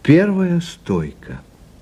Первая стойка.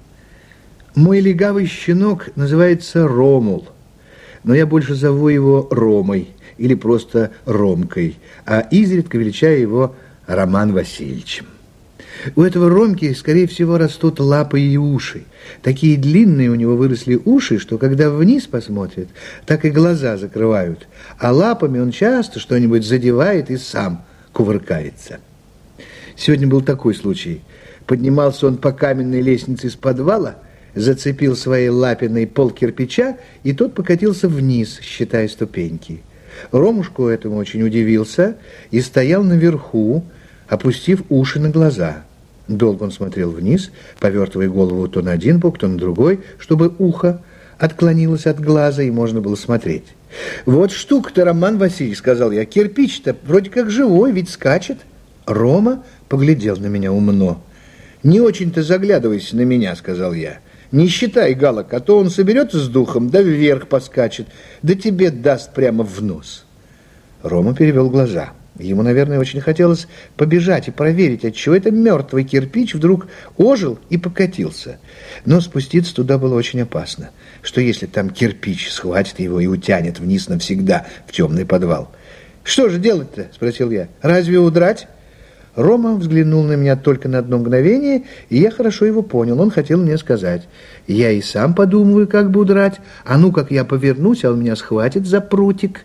Мой легавый щенок называется Ромул, но я больше зову его Ромой или просто Ромкой, а изредка величаю его Роман Васильевичем. У этого Ромки, скорее всего, растут лапы и уши. Такие длинные у него выросли уши, что когда вниз посмотрит, так и глаза закрывают, а лапами он часто что-нибудь задевает и сам кувыркается. Сегодня был такой случай. Поднимался он по каменной лестнице из подвала, зацепил своей лапиной пол кирпича, и тот покатился вниз, считая ступеньки. Ромушку этому очень удивился и стоял наверху, опустив уши на глаза. Долго он смотрел вниз, повертывая голову то на один бок, то на другой, чтобы ухо отклонилось от глаза, и можно было смотреть. «Вот штука-то, Роман Васильевич, — сказал я, — кирпич-то вроде как живой, ведь скачет». Рома поглядел на меня умно. «Не очень-то заглядывайся на меня, — сказал я. Не считай галок, а то он соберется с духом, да вверх поскачет, да тебе даст прямо в нос». Рома перевел глаза. Ему, наверное, очень хотелось побежать и проверить, отчего это мертвый кирпич вдруг ожил и покатился. Но спуститься туда было очень опасно. Что если там кирпич схватит его и утянет вниз навсегда в темный подвал? «Что же делать-то? — спросил я. — Разве удрать?» Рома взглянул на меня только на одно мгновение, и я хорошо его понял. Он хотел мне сказать: «Я и сам подумываю, как бы удрать, а ну как я повернусь, а он меня схватит за прутик».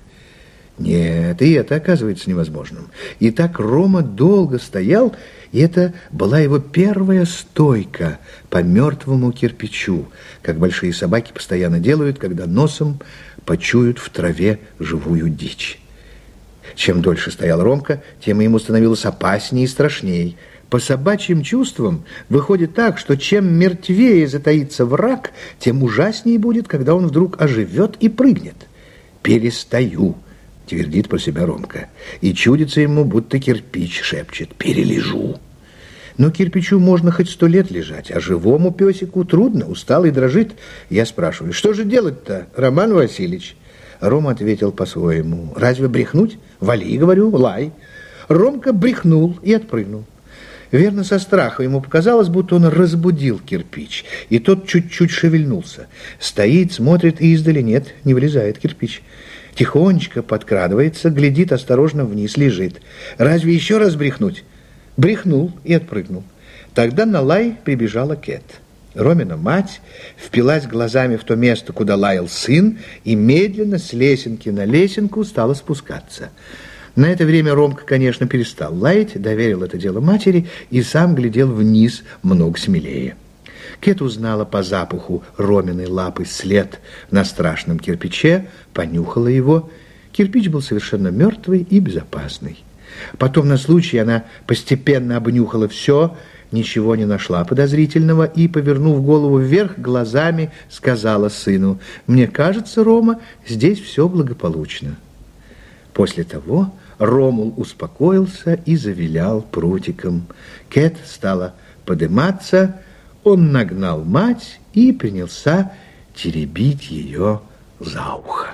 Нет, и это оказывается невозможным. И так Рома долго стоял, и это была его первая стойка по мертвому кирпичу, как большие собаки постоянно делают, когда носом почуют в траве живую дичь. Чем дольше стоял Ромка, тем ему становилось опаснее и страшней. По собачьим чувствам выходит так, что чем мертвее затаится враг, тем ужаснее будет, когда он вдруг оживет и прыгнет. «Перестаю», — твердит про себя Ромка, и чудится ему, будто кирпич шепчет: «Перележу». Но кирпичу можно хоть 100 лет лежать, а живому песику трудно, устал и дрожит. Я спрашиваю: «Что же делать-то, Роман Васильевич?» Рома ответил по-своему: «Разве брехнуть? Вали, — говорю, — лай». Ромка брехнул и отпрыгнул. Верно, со страха ему показалось, будто он разбудил кирпич, и тот чуть-чуть шевельнулся. Стоит, смотрит издали, нет, не вылезает кирпич. Тихонечко подкрадывается, глядит осторожно вниз, лежит. «Разве еще раз брехнуть?» Брехнул и отпрыгнул. Тогда на лай прибежала Кэт. Ромина мать впилась глазами в то место, куда лаял сын, и медленно с лесенки на лесенку стала спускаться. На это время Ромка, конечно, перестал лаять, доверил это дело матери и сам глядел вниз много смелее. Кэт узнала по запаху Роминой лапы след на страшном кирпиче, понюхала его. Кирпич был совершенно мертвый и безопасный. Потом на случай она постепенно обнюхала все, ничего не нашла подозрительного и, повернув голову вверх, глазами сказала сыну: «Мне кажется, Рома, здесь все благополучно». После того Ромул успокоился и завилял прутиком. Кэт стала подыматься, он нагнал мать и принялся теребить ее за ухо.